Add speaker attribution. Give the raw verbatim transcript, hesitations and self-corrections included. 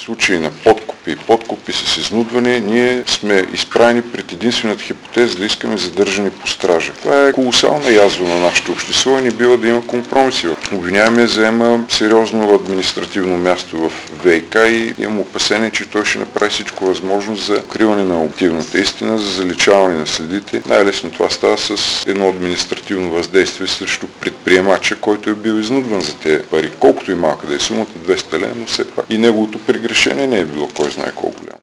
Speaker 1: случаи на подкупи и подкупи с изнудване, ние сме изправени пред единствената хипотеза да искаме задържане по стража. Това е колосална язва на нашето общество и не бива да има компромиси. Обвиняемия заема сериозно административно място в ВиК и имам опасение, че той ще направи всичко възможно за укриване на обективната истина, за заличаване на следите. Най-лесно това става с едно административно въздействие срещу предприемача, който е бил изнудван за тези пари. Колкото и малка да е сумата, двеста лева, но все пак и неговото прегрешение не е било кой знае колко голямо.